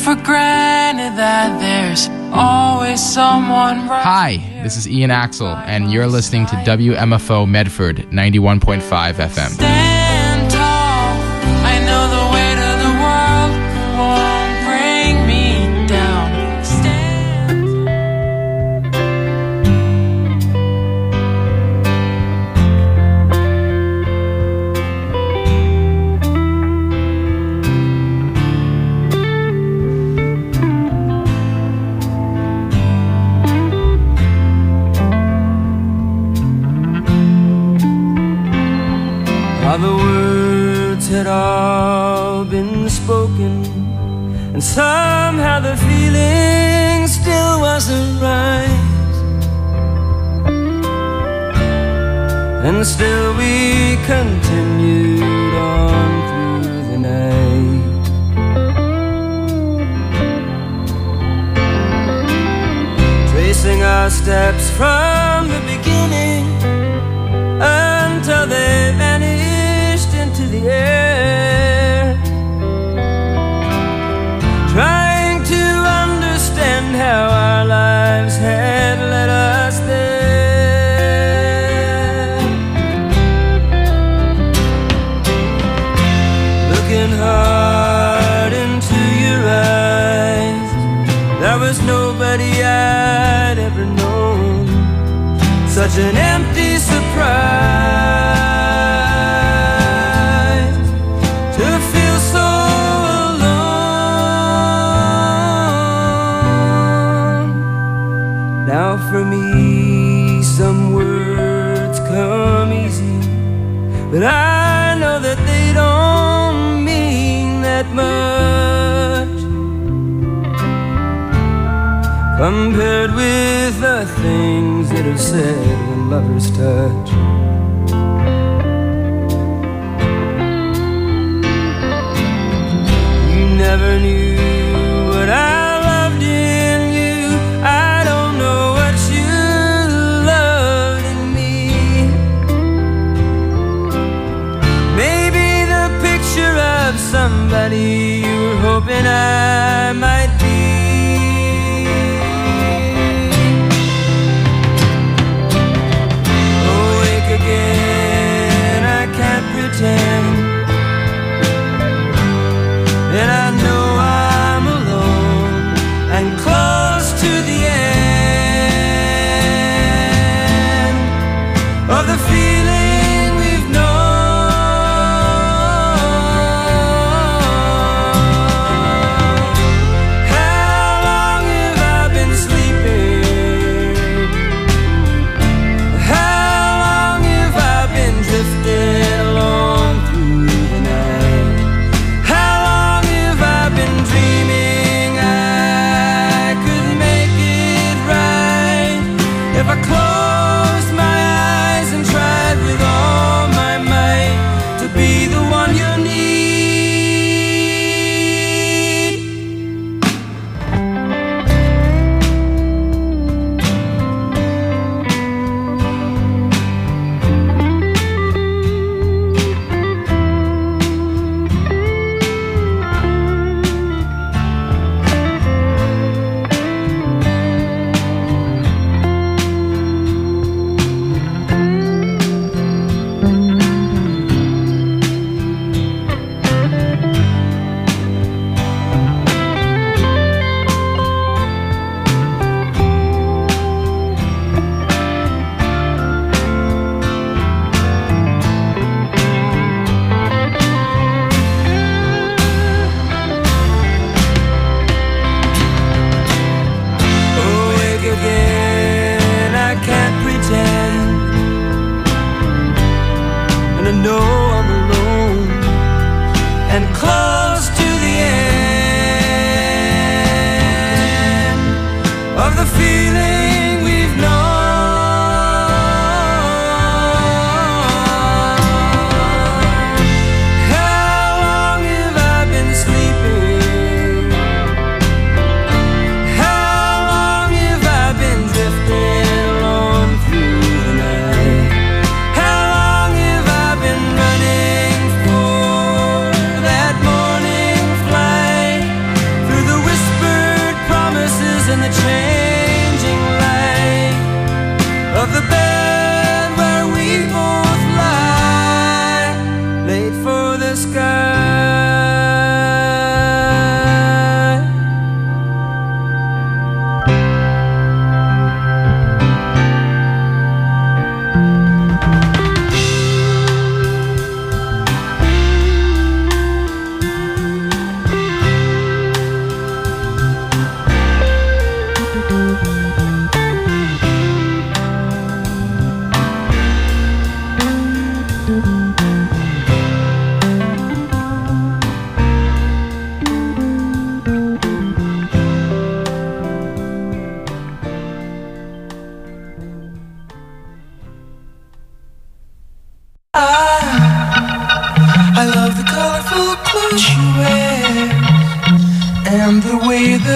for granted that there's always someone right. Hi, this is Ian Axel, and you're listening to WMFO Medford 91.5 FM. Stand tall. I know the weight of the world won't bring me down. The words had all been spoken, and somehow the feeling still wasn't right. And still we continued on through the night. Tracing our steps from the beginning until they vanished into the air, trying to understand how our lives had led us there. Looking hard into your eyes, there was nobody I'd ever known. Such an empty surprise. Now for me some words come easy, but I know that they don't mean that much compared with the things that are said when lovers touch. You never knew what I loved in you. I don't know what you loved in me. Maybe the picture of somebody you were hoping I might be. Awake again, I can't pretend, and I know I'm alone and close to the end of the feeling we've known. How long have I been sleeping? How long have I been drifting along through the night? How long have I been dreaming I could make it right if I closed my eyes and tried with all my might to be the one you need?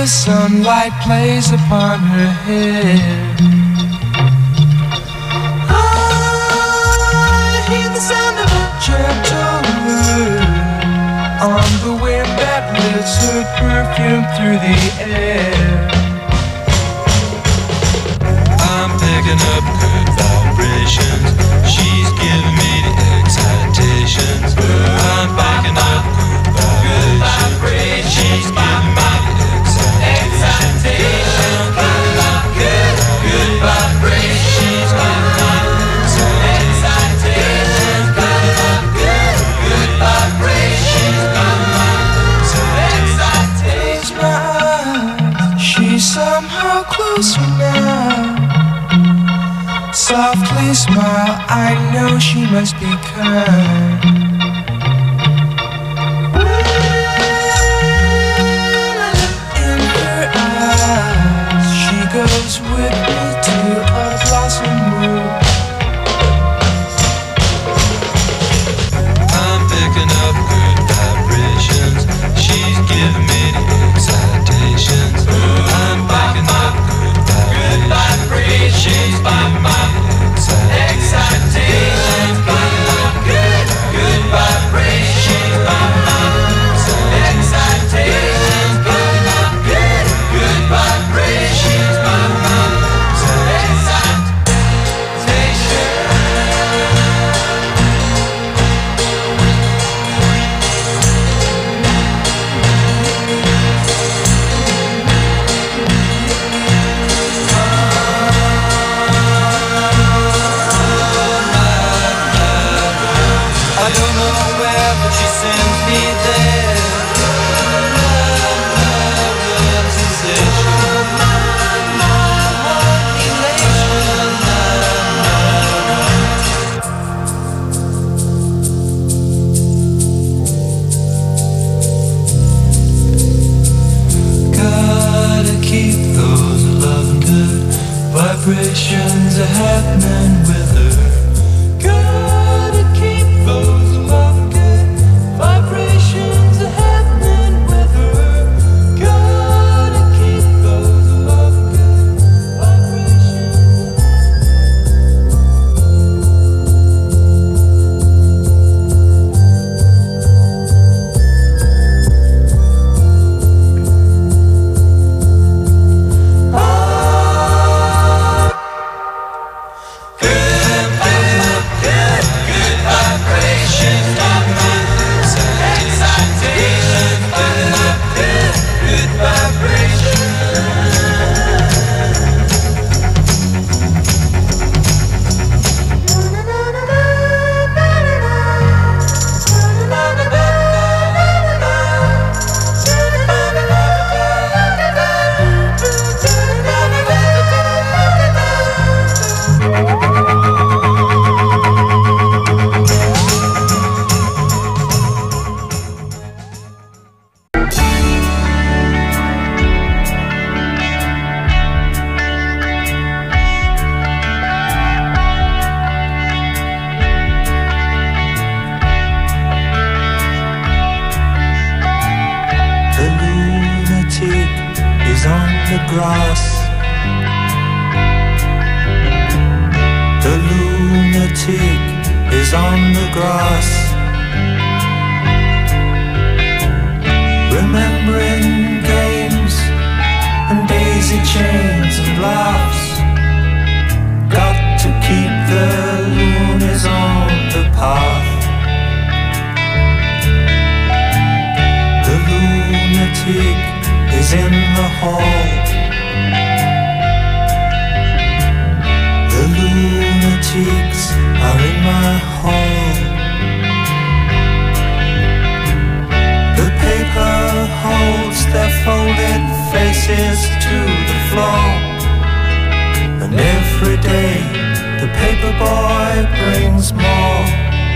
the sunlight plays upon her hair. I hear the sound of a gentle word on the wind that lifts her perfume through the air. I'm picking up good vibrations. She's giving me the excitations. I'm picking up good vibrations. She's giving me the excitations. Good vibrations. She's giving me the excitations. Good vibrations. Excitations. She's somehow closer now. Softly smile, I know she must be kind. In her eyes, she goes with me to a blossom room. I'm picking up good vibrations. She's giving me the excitations. I'm picking up good vibrations. She's giving me excitations. Good vibrations. Excitations. Good vibrations. I don't know where, but she sends me there. Love, sensation. Gotta keep those loving good vibrations are happening with her. Gotta keep those loving good vibrations are happening with her. Gotta keep those loving good vibrations. The lunatic is on the grass. The lunatic is on the grass. Remembering games and daisy chains and laughs. Got to keep the loonies on the path. The lunatic is in the hall. The lunatics are in my hall. The paper holds their folded faces to the floor. And every day the paper boy brings more.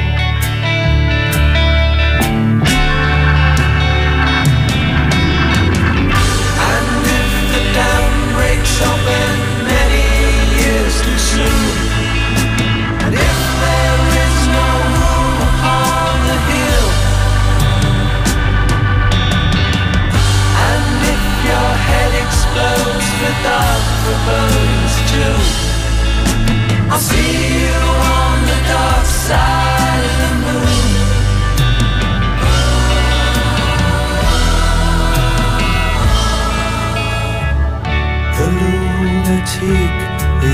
Open many years too soon. And if there is no room upon the hill, and if your head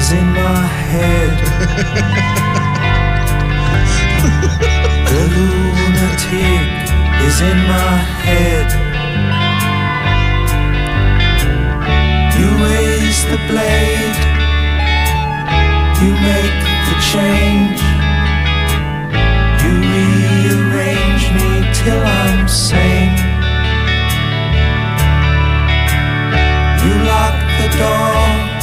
is in my head. The lunatic is in my head. You raise the blade, you make the change, you rearrange me till I'm sane. You lock the door,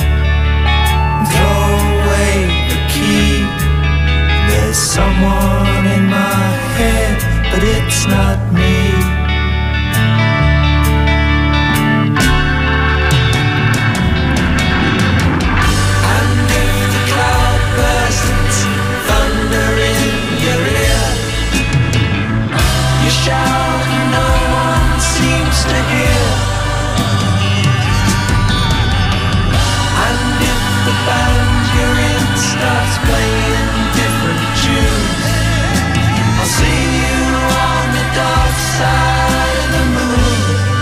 throw away the key. There's someone in my head, but it's not me. And if the cloud bursts, thunder in your ear, you shout and no one seems to hear. And if the band you're in starts playing different tunes, I'll see you on the dark side of the moon.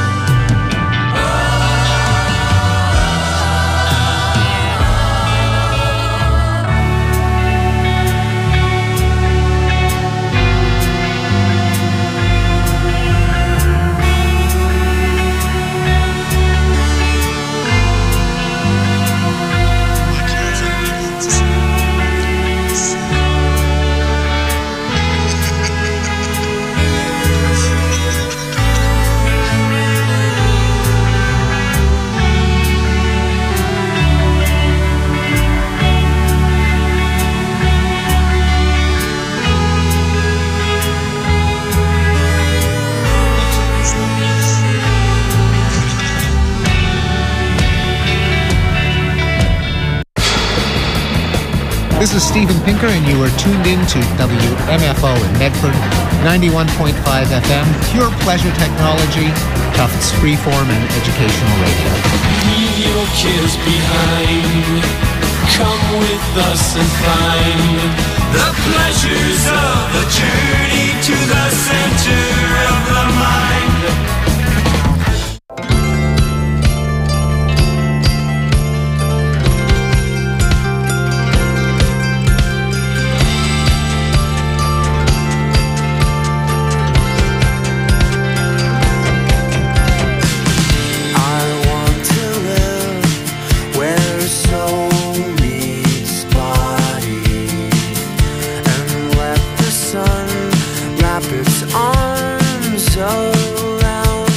This is Steven Pinker, and you are tuned in to WMFO in Medford, 91.5 FM, pure pleasure technology, Tufts freeform and educational radio. Leave your kids behind. Come with us and find the pleasures of the journey to the center of the mind. Its arms around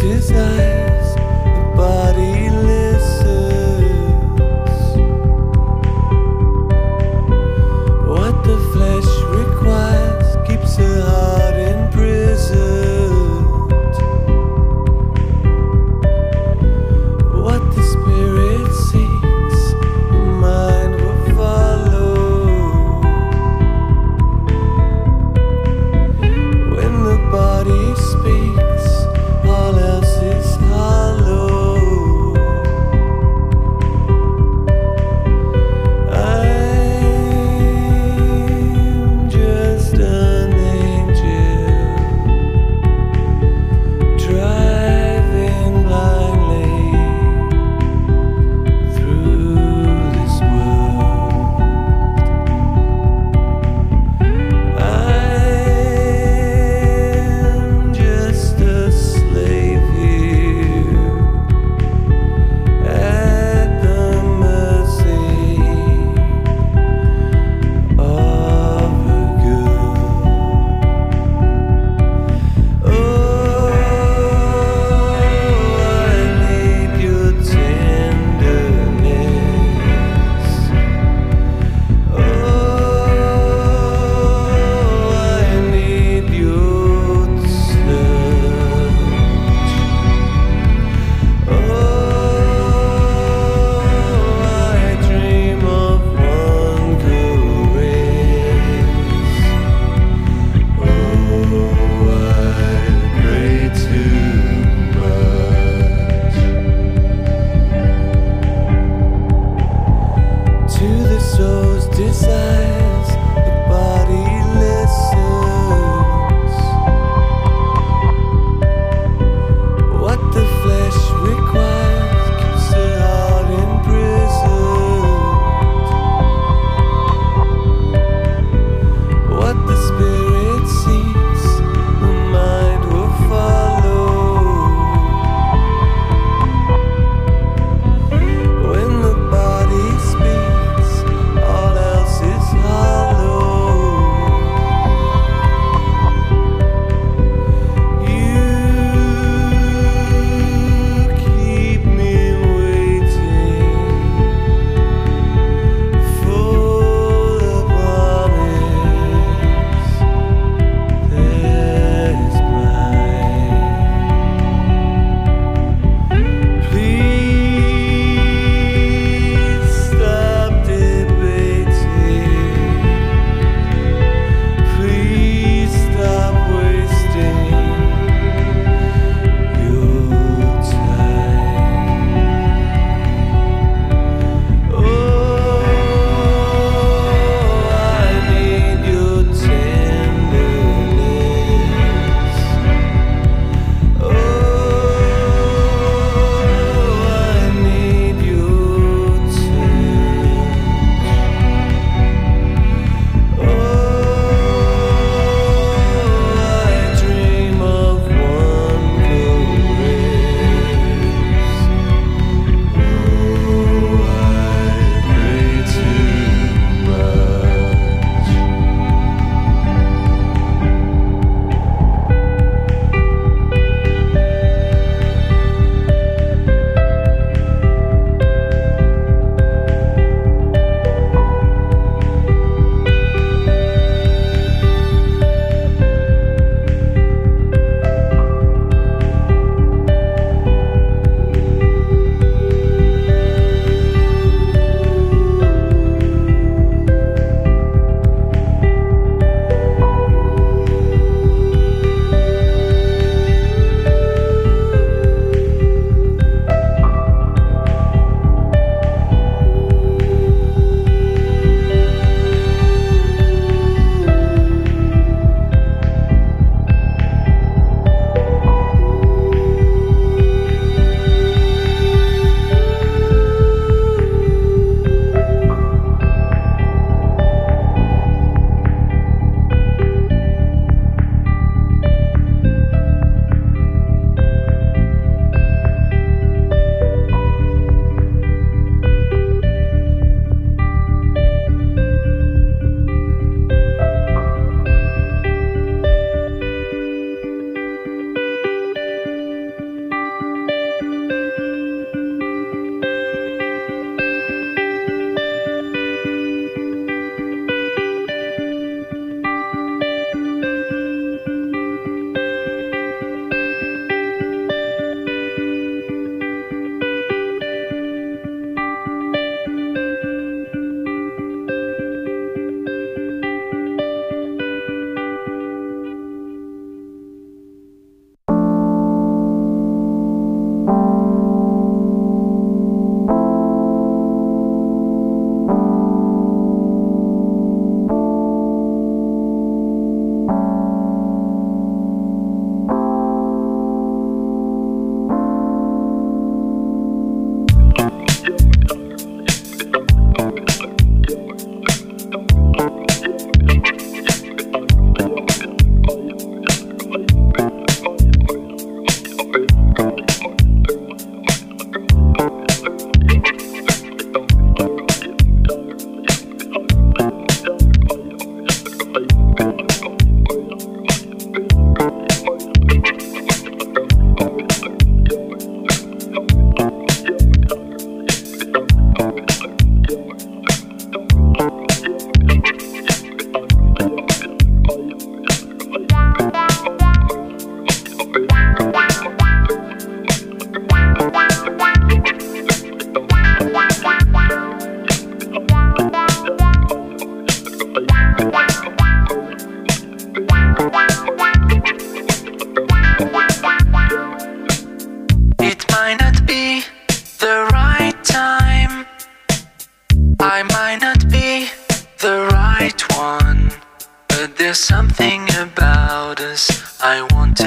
his eyes, the body listens. What the flesh requires keeps the heart imprisoned. What the spirit seeks, the mind will follow. When the body speaks, all else is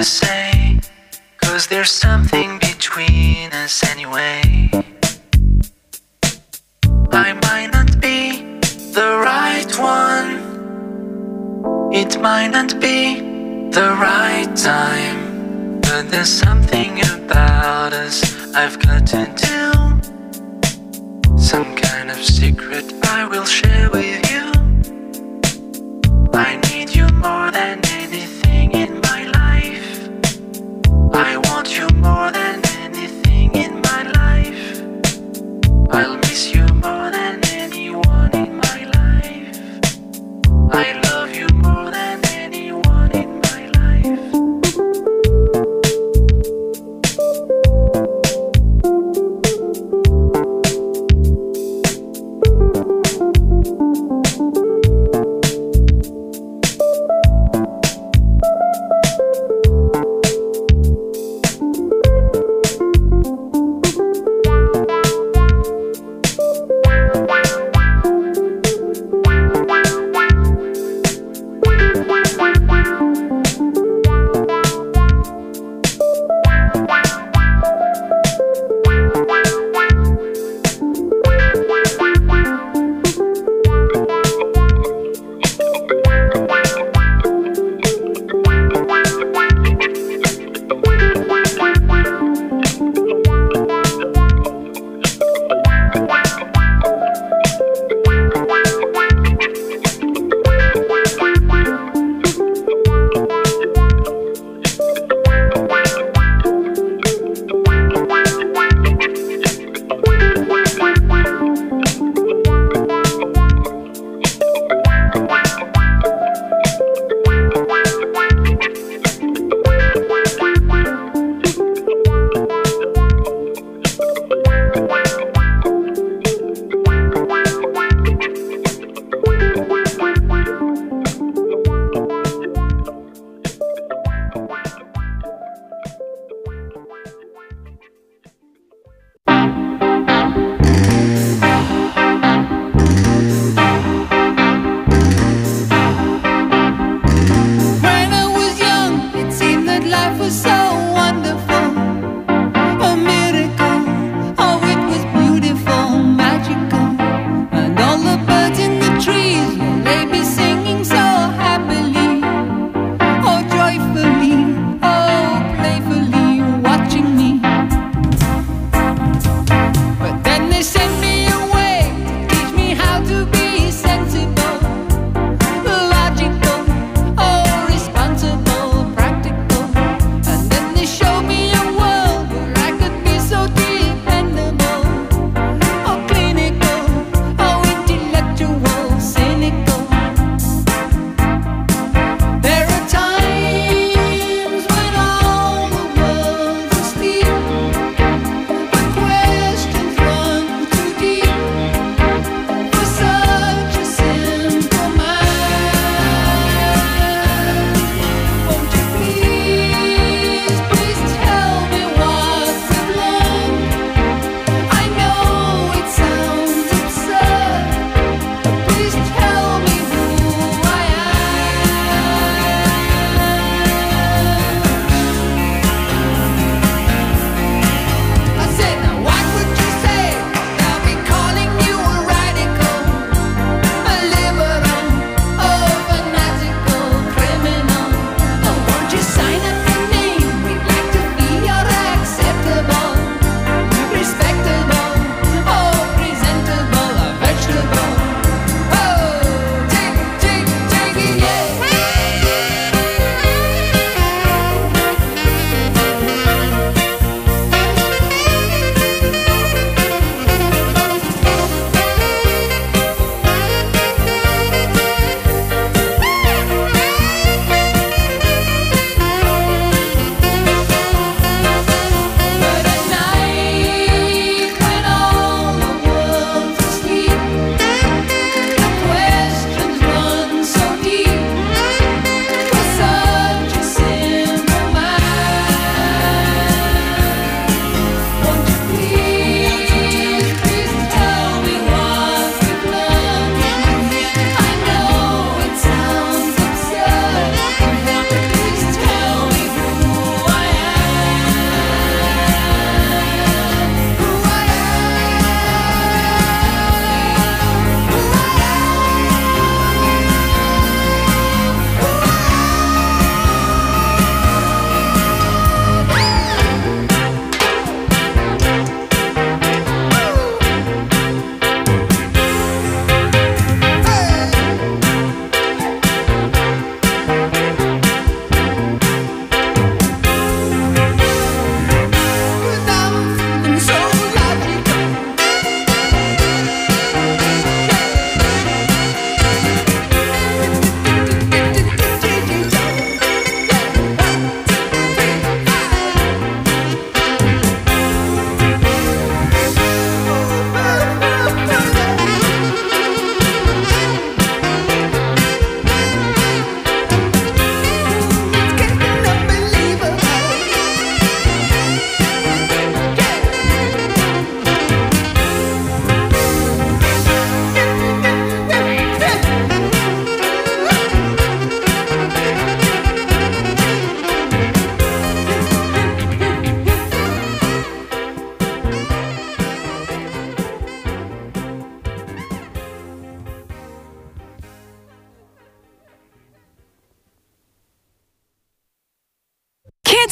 to say, 'cause there's something between us anyway. I might not be the right one, it might not be the right time, but there's something about us I've got to do. Some kind of secret I will share with you. I need you more than anything in my life. I want you more than anything in my life. I'll miss you more than anyone in my life. I love you more than anyone in my life.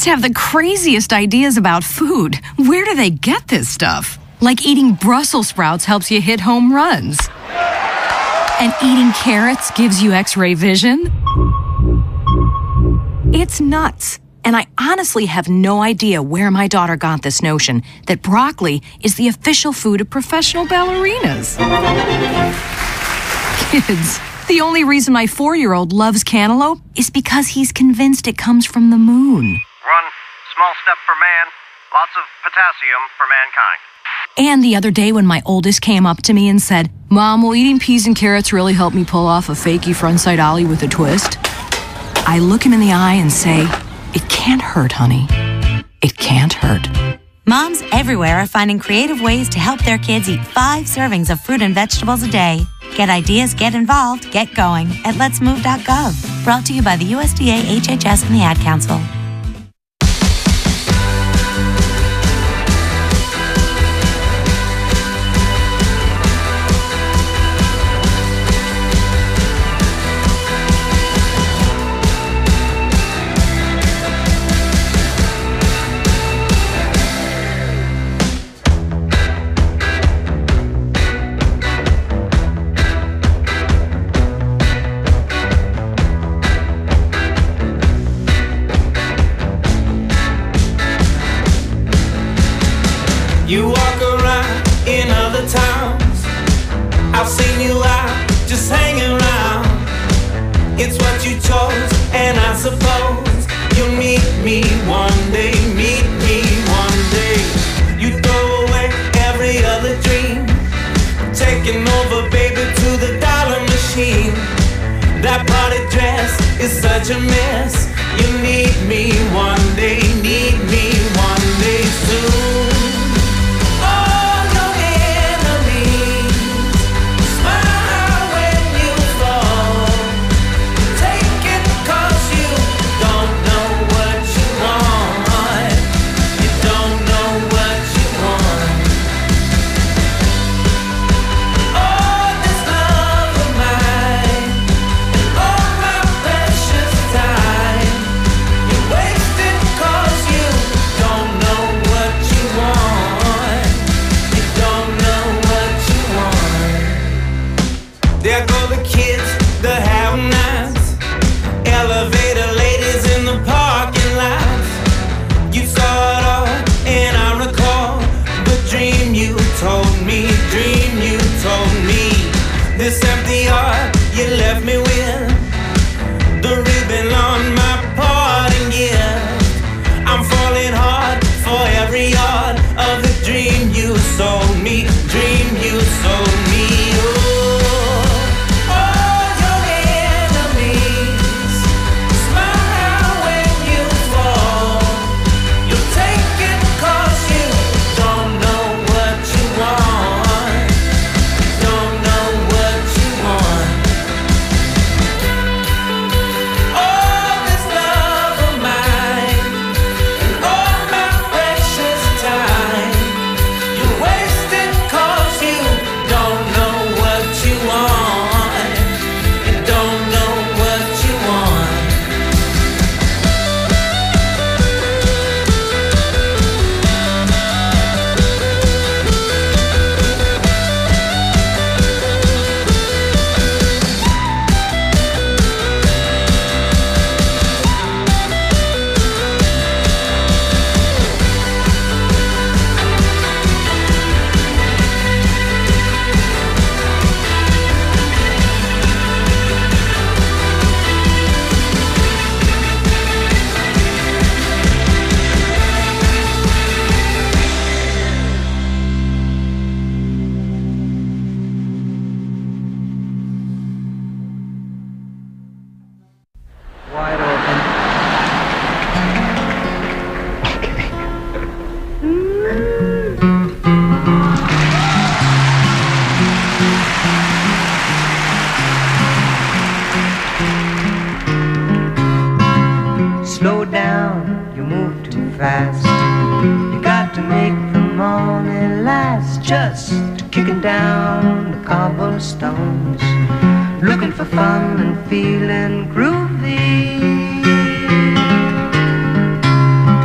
Kids have the craziest ideas about food. Where do they get this stuff? Like eating Brussels sprouts helps you hit home runs. And eating carrots gives you X-ray vision. It's nuts. And I honestly have no idea where my daughter got this notion that broccoli is the official food of professional ballerinas. Kids, the only reason my 4-year-old loves cantaloupe is because he's convinced it comes from the moon. Run, small step for man, lots of potassium for mankind. And the other day when my oldest came up to me and said, "Mom, will eating peas and carrots really help me pull off a fakey frontside ollie with a twist?" I look him in the eye and say, "It can't hurt, honey. It can't hurt." Moms everywhere are finding creative ways to help their kids eat 5 servings of fruit and vegetables a day. Get ideas, get involved, get going at letsmove.gov. Brought to you by the USDA, HHS, and the Ad Council. You walk around in other towns. I've seen you out just hanging around. It's what you chose, and I suppose you'll meet me one day. Meet me one day. You throw away every other dream, taking over, baby, to the dollar machine. That party dress is such a mess. You need me one day. Need me one day soon. There go the kids, the have-nots, elevator ladies in the parking lots. You saw it all, and I recall the dream you told me, This empty heart you left me with, the ribbon on my parting gift. I'm falling hard for every yard of the dream you sold me, Slow down, you move too fast. You got to make the morning last. Just kicking down the cobblestones, looking for fun and feeling groovy.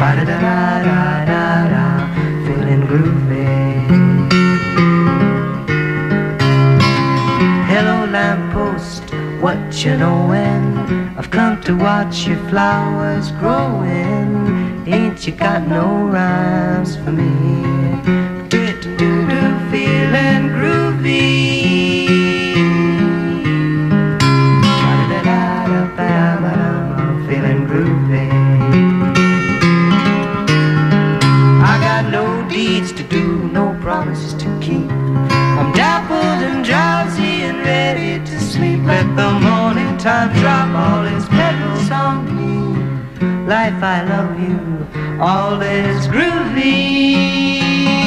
what you knowin'? I've come to watch your flowers growing. Ain't you got no rhymes for me? Do-do-do-do, feeling groovy. Feeling groovy. I got no deeds to do, no promises to keep. I'm dappled and drowsy and ready to sleep. Let the morning time drop all its petals on me. Life, I love you, all is groovy.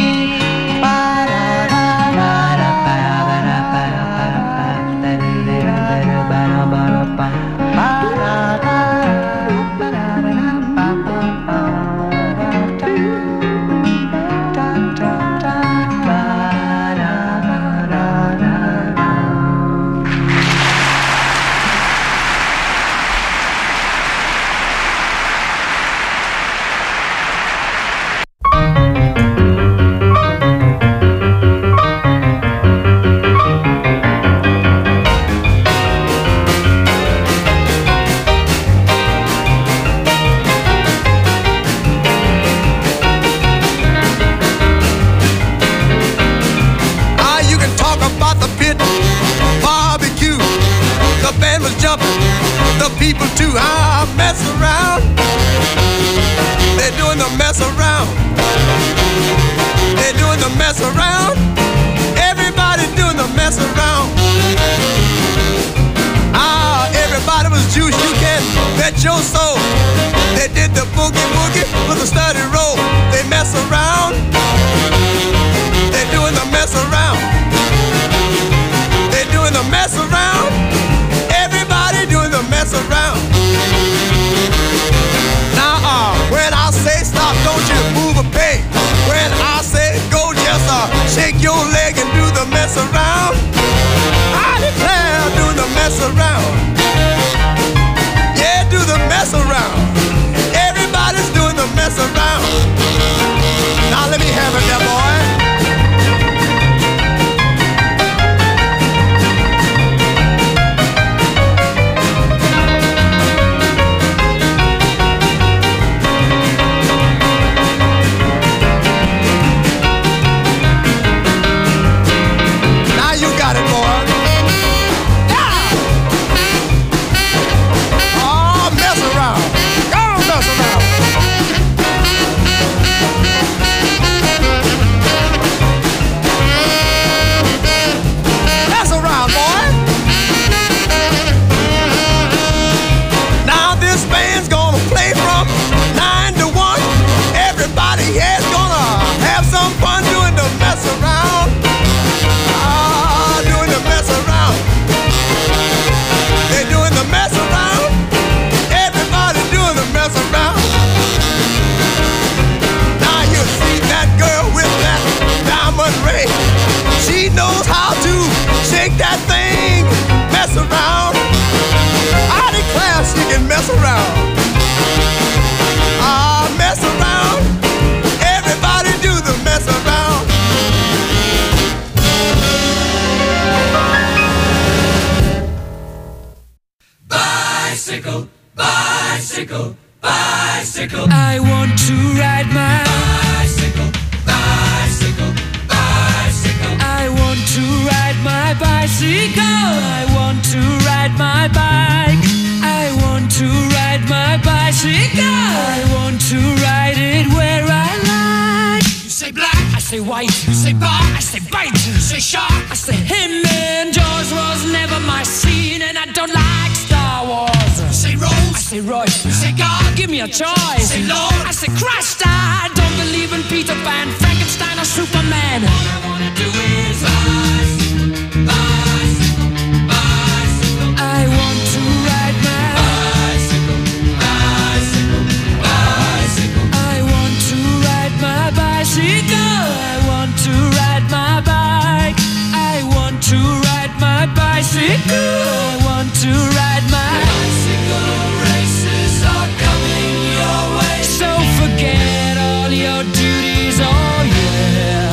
The people too, I mess around. They're doing the mess around. They're doing the mess around. Everybody doing the mess around. Everybody was juice, you can bet your soul. They did the boogie woogie with a steady roll. They mess around. They're doing the mess around. They're doing the mess around. Everybody doing the mess around. Now, when I say stop, don't you move a peg. When I say go, just shake your leg and do the mess around. I declare, do the mess around. Yeah, do the mess around. Everybody's doing the mess around. Now let me have it there, boy. She knows how to shake that thing, mess around. I declare she can mess around. Mess around. Everybody do the mess around. Bicycle, bicycle, bicycle. I want to ride my bicycle, bicycle, bicycle. I want to ride my bicycle. I want to ride my bike. I want to ride my bicycle. I want to ride it where I like. You say black, I say white. you say bar, I say bite. you say shark. I say him and Jaws was never my scene, and I don't like Star Wars. You say Rose, I say Royce. you say God, Give me a choice. say Lord. I say Christ. I don't believe in Peter Pan, Frankenstein, or Superman. All I wanna do is bicycle, bicycle, bicycle. I want to ride my bicycle, bicycle, bicycle. I want to ride my bicycle. I want to ride my bike. I want to ride my bicycle. I want to ride my Bicycle races are coming your way. So forget all your duties, oh yeah.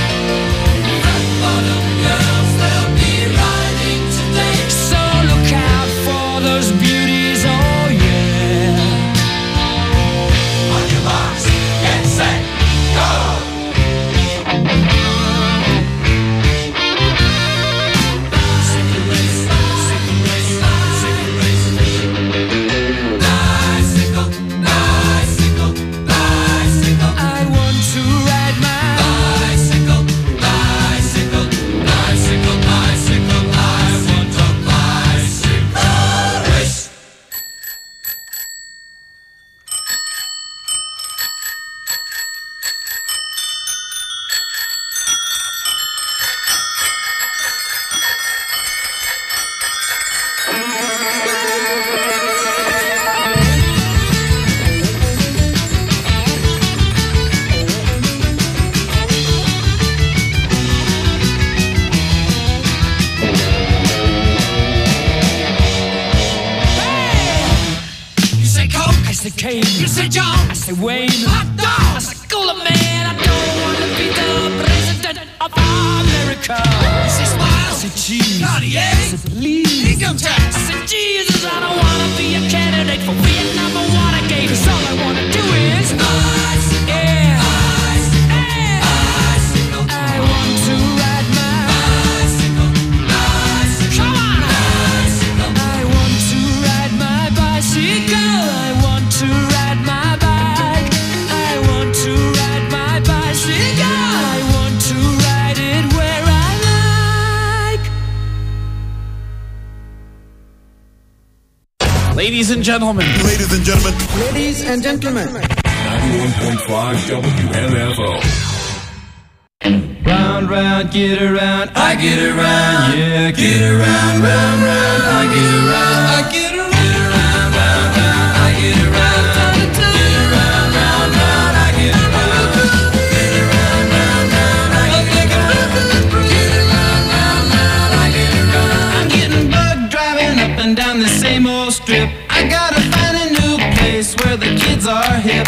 Red bottom girls, they'll be riding today. So look out say John. I say Wayne. Hot dog. I say Cooler Man. I don't want to be the president of America. I say Smile. I say Cheese. Cartier. I say Please. Income tax. I say Jesus. I don't want to be a candidate for Vietnam or Watergate. 'Cause all I want to do is ice. Yeah. Ice. Yeah. Bicycle. I want to ride my bicycle. Bicycle. Come on. Bicycle. I want to ride my bicycle. I want to ride my bike. I want to ride my bicycle. I want to ride it where I like. Ladies and gentlemen. Ladies and gentlemen. Ladies and gentlemen. 91.5 WMFO. Round, round, get around, I get around, yeah, get around, round, round, I get around, I get around, round, round, I get around, get around, round, round, I get around, get around, round, round, I get around, get around, round, round, I get around. I'm getting bugged driving up and down the same old strip. I gotta find a new place where the kids are hip.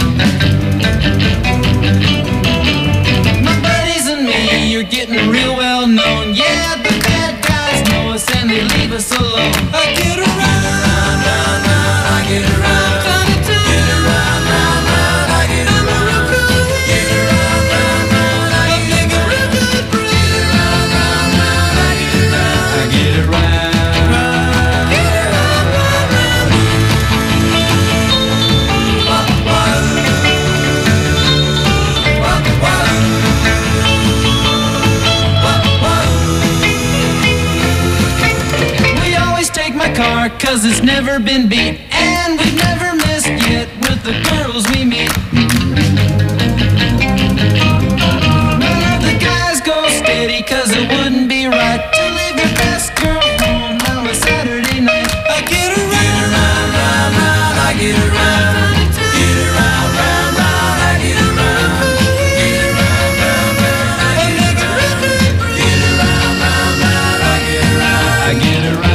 You're getting real well known. Yeah, the bad guys know us and they leave us alone. I get around, round, round, round, I get around. Get around, round, round, I get around. Get around, round, round, I get around. Get around, round, round, I get around. I get around. Get around, round, round. Car, 'cause it's never been beat, and we've never missed yet with the girls we meet. None of the guys go steady, 'cause it wouldn't be right to leave your best girl home on a Saturday night. I get around, round, round, round, I get around. Get around, round, round, I get around. Get around, round, round, I get around. Get around, round, round, I get around. I get around.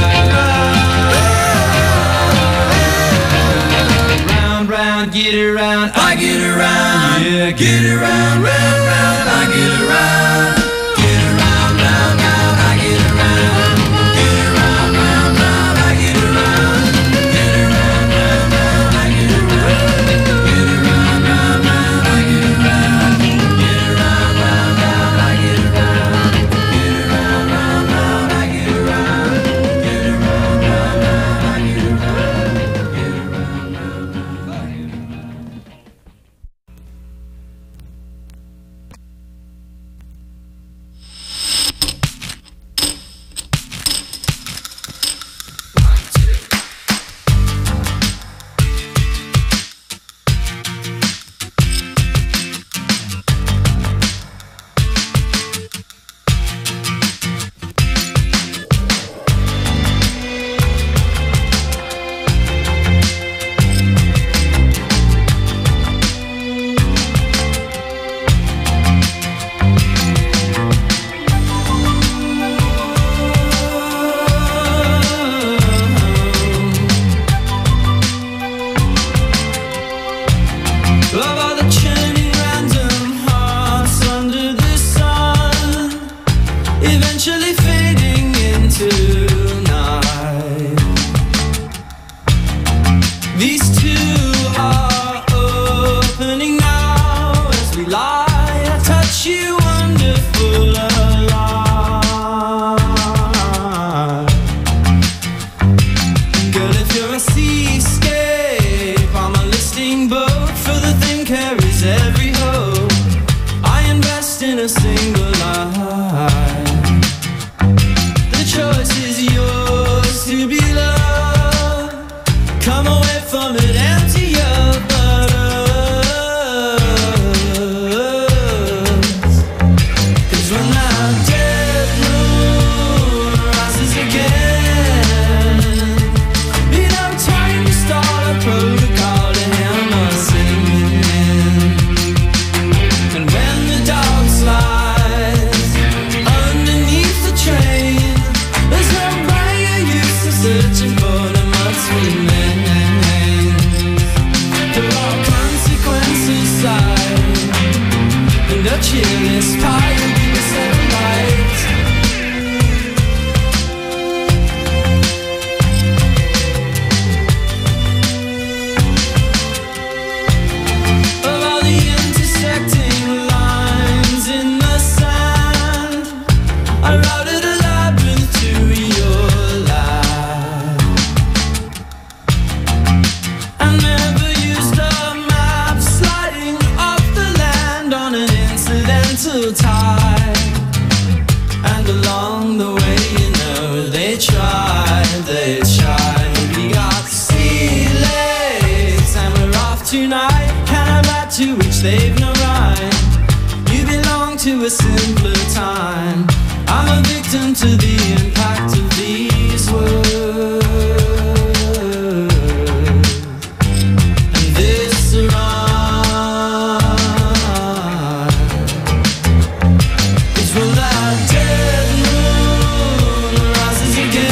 Get around, I get around, yeah, get around, round, round, I get around, get around, round, round, I get around, get around, round, round, I get around, get around, round, round, I get around, get around, round, round, I get around, get around, round, round, I get around, get around, round, round, I get around, get around, round, round, I get around, get around, round, round, I get around. And when the dog slides cheerless pie will be set alight. Of all the intersecting lines in the sand, I routed a labyrinth to your life. I never used a map, sliding off the land on an incidental tide. And along the way, you know, they tried. We got sea legs and we're off tonight. Can I bet to which they've no right? You belong to a simpler time. I'm a victim to the impact of these words. And this rhyme is when that dead moon rises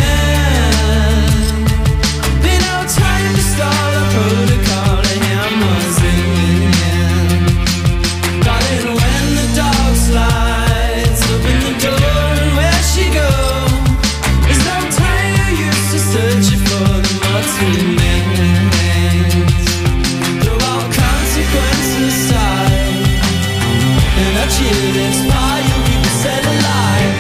again. Be no time to start a protocol, a hammer's ringing. Got it when the dog slides, open the door and where she go. There's no time you're used to searching for the mud's remains. Throw all consequences aside, and a cheerless pie you'll keep it set alive.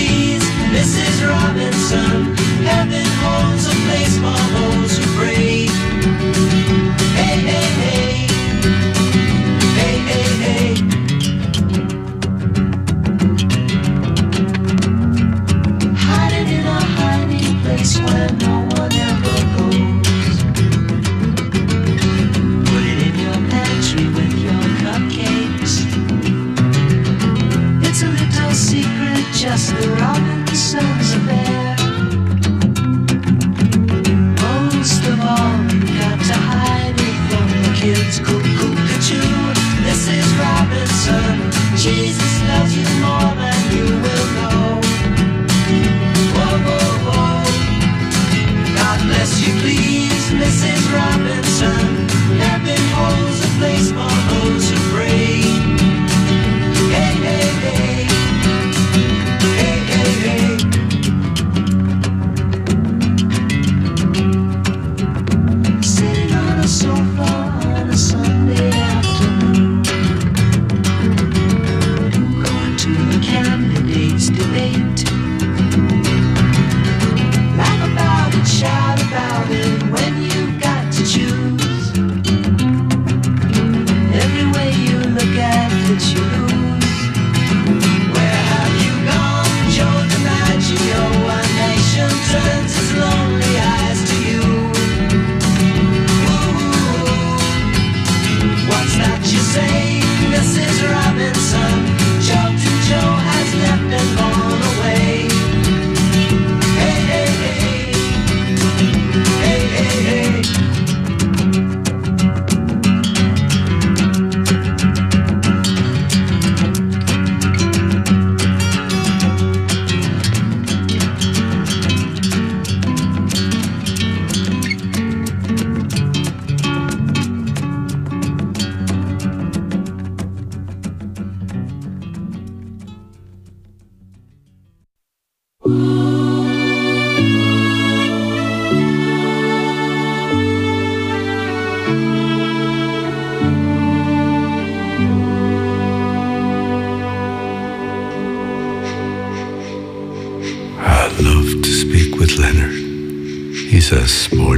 Mrs. Robinson, heaven holds a place for those who pray.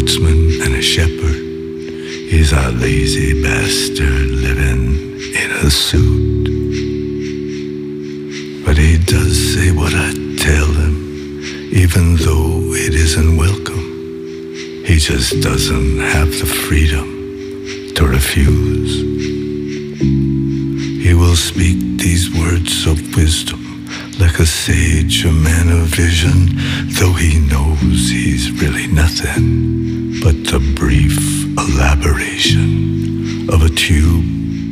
sportsman and a shepherd. He's a lazy bastard living in a suit. But he does say what I tell him, even though it isn't welcome. He just doesn't have the freedom to refuse. He will speak these words of wisdom like a sage, a man of vision, though he knows he's really nothing but the brief elaboration of a tube.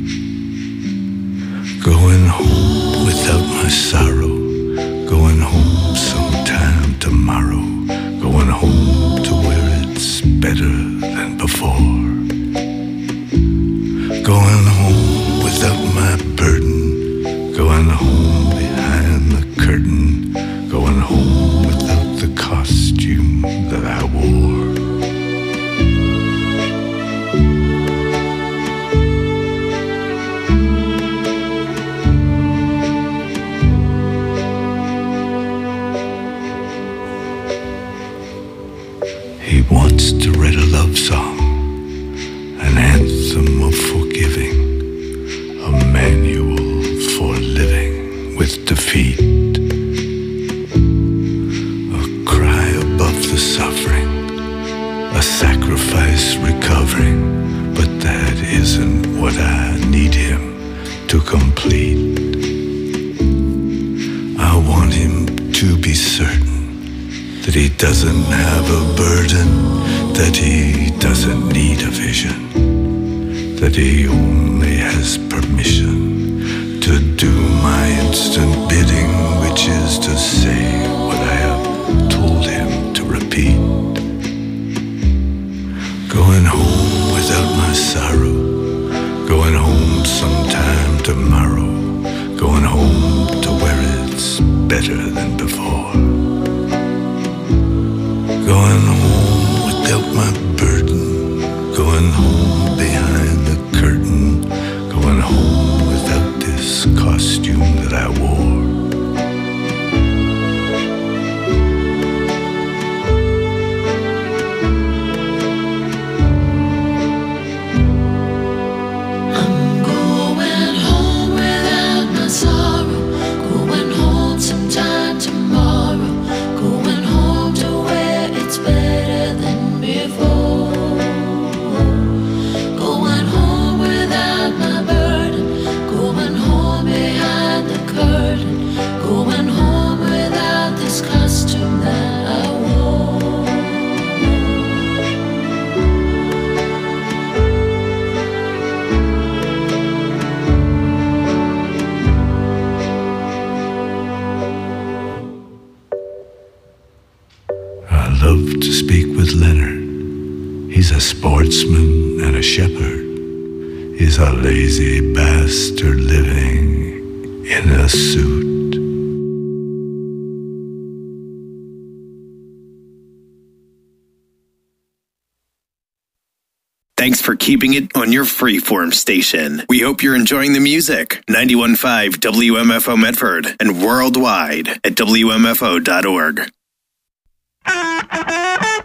Going home without my sorrow, going home sometime tomorrow, going home to where it's better than before. Going home without my burden, going home behind the curtain, going home without the costume that I wore. He wants to write a love song, an anthem of forgiving, a manual for living with defeat, a cry above the suffering, a sacrifice recovering, but that isn't what I need him to complete. I want him to be certain that he doesn't have a burden, that he doesn't need a vision, that he only has permission to do my instant bidding, which is to say what I have told him to repeat. Going home without my sorrow, going home sometime tomorrow, going home to where it's better than before. Going home without my burden, going home behind the curtain, going home without this costume that I wore. I'm going home without my sorrow, going home sometime tomorrow, going home to where it's better than before. Going home without my burden, going home behind the curtain, going home without this costume that I wore. I love to speak with Leonard. He's a sportsman and a shepherd. He's a lazy bastard living in a suit. Thanks for keeping it on your freeform station. We hope you're enjoying the music. 91.5 WMFO Medford and worldwide at WMFO.org.